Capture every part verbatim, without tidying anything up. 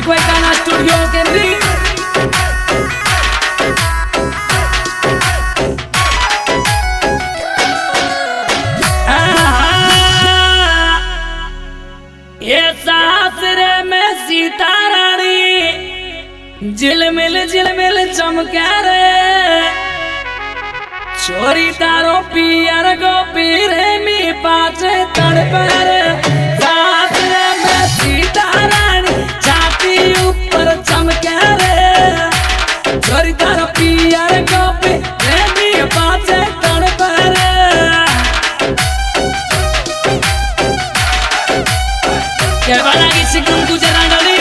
कोई गाना स्टूडियो के भी ये सासरे में सीता रानी झिलमिल झिलमिल चमके रे चोरी तारो पियर गो पीरे मी पाचे तड़प रे सासरे में सीता रानी छाती ऊपर चमके रे चोरी तारो पियर गो पीरे मी पाचे तड़प रे क्या वाला की सिकम गुजरा डली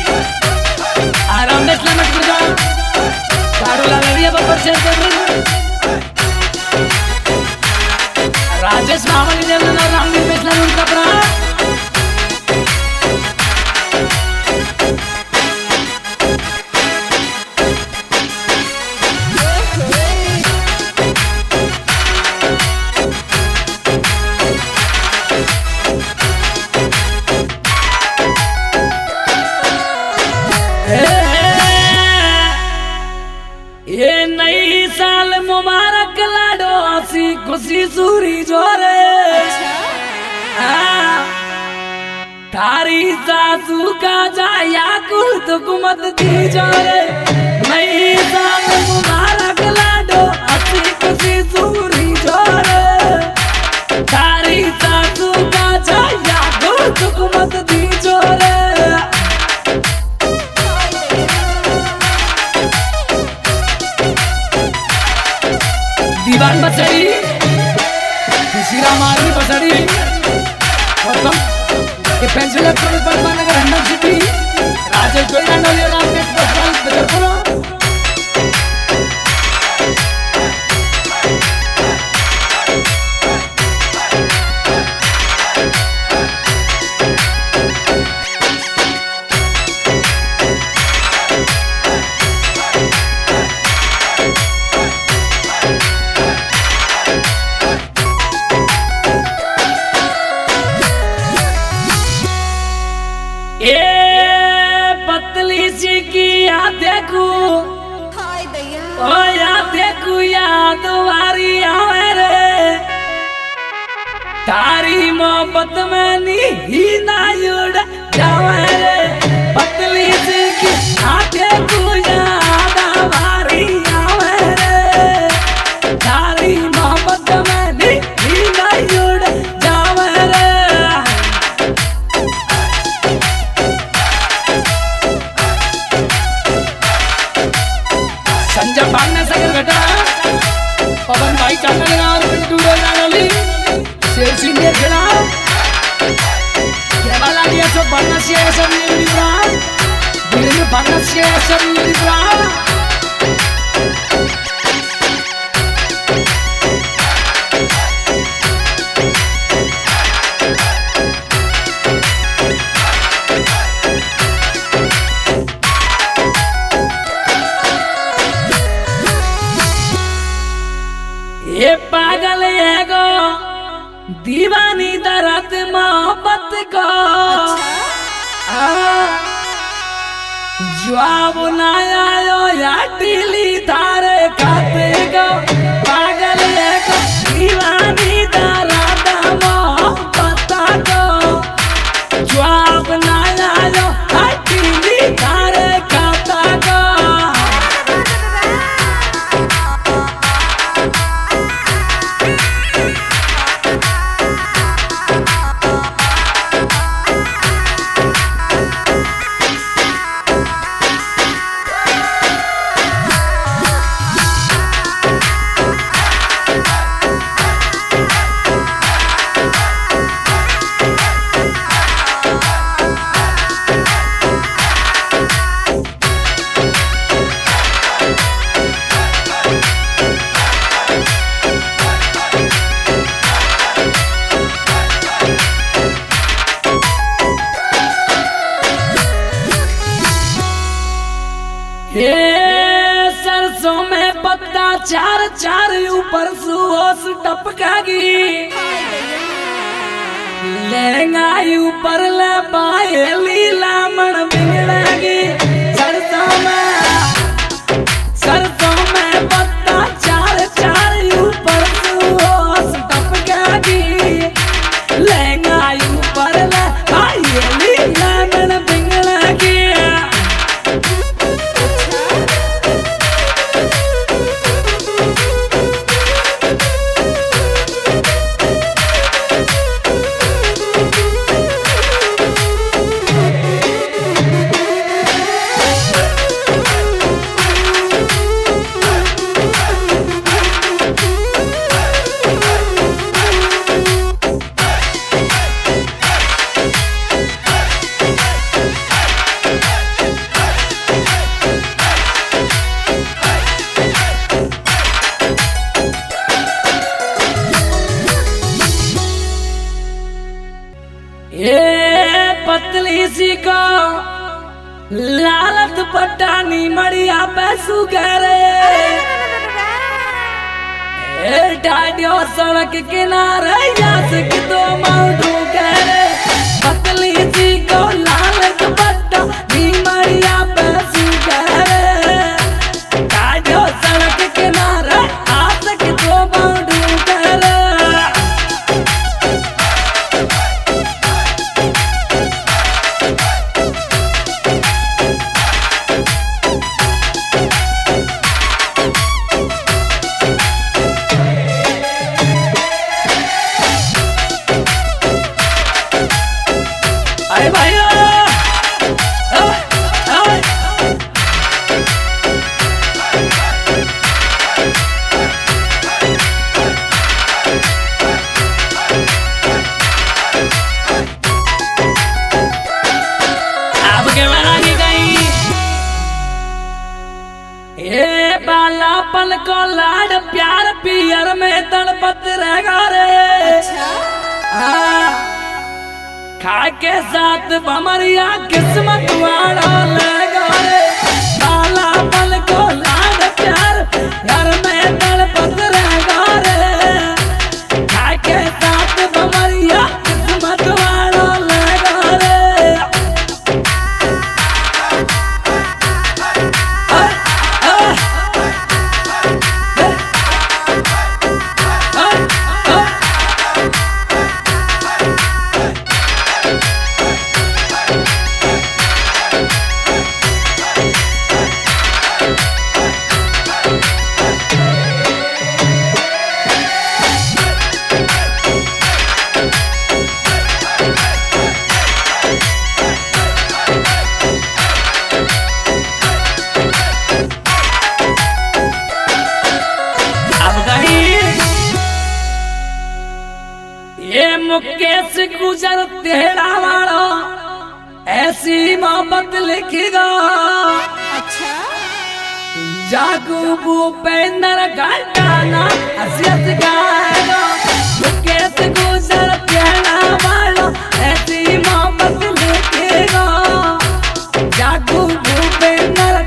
आराम बेचला मत गुजा कारोला लड़िया बपर से राजेश मामली देवना रामवीर बेचला उनका प्राण ये नई साल मुबारक लाडो हंसी खुशी सूरी जोरे तारी सासू का जाया कुल तुकुमत दी जोरे नई साल मुबारक लाडो हंसी खुशी सूरी जोरे तारी सासू का जाया कुल तुकुमत दी जोरे दीवान बसड़ी श्रीरामानी बसड़ी गौतम के पेंसिल पर परमान नगर हन्नन सिटी राजेश गोल्डन राम के बसवाल बदरपुरा ये पतली सी की याद देखू हाय दैया ओ याद देखू याद वारी आवे रे तारी मोहब्बत में नी ही ना उड़ जावे रे पतली सी की याद देखू याद वारी आवे रे तारी मोहब्बत में नी ही ना उड़ जावे रे संजय भागने सगर बेटा पवन भाई चांदल और पिंटू नाली शेर सिंह ने खेला केवला दिया तो बनना से सब मिली ब्रा दिल में बनना से सब मिली ब्रा ये पागल है गो दीवानी दर्द मोहब्बत को जवाब ना आयो या टीली थारे खाते गो पागल है गो दीवानी दर्द मोहब्बत को जवाब ना आयो या टीली थारे खाते गो ये सरसों में पत्ता चार चार ऊपर सुहोस टपकागी लहंगाई ऊपर ले पाए लीला मन बिगड़ागी लालत पटानी मड़िया पैसू करे डाडियो सड़क किनारे यास की दो माउंटू करे पतली सी को लालत पट्टा नी मड़िया पैसू करे डाडियो सड़क किनारे आस की दो माउंटू करे अरे भैया आपके बनानी गई ये बालापन को लाड प्यार पियर में तड़पत रहेगा रे हाँ खाए के साथ बमरिया किस्मत वाला लेगा रे बालापन को लाड प्यार घर में तड़पत रहेगा रे खाए के साथ बमरिया किस्मत वाला लेगा रे ये मुकेश गुजर तेरा वाला ऐसी मोहब्बत लिखेगा अच्छा जागू भूपेंद्र घंटाना हसीयत गाएगा मुकेश गुजर तेरा वाला ऐसी मोहब्बत लिखेगा जागू भूपेंद्र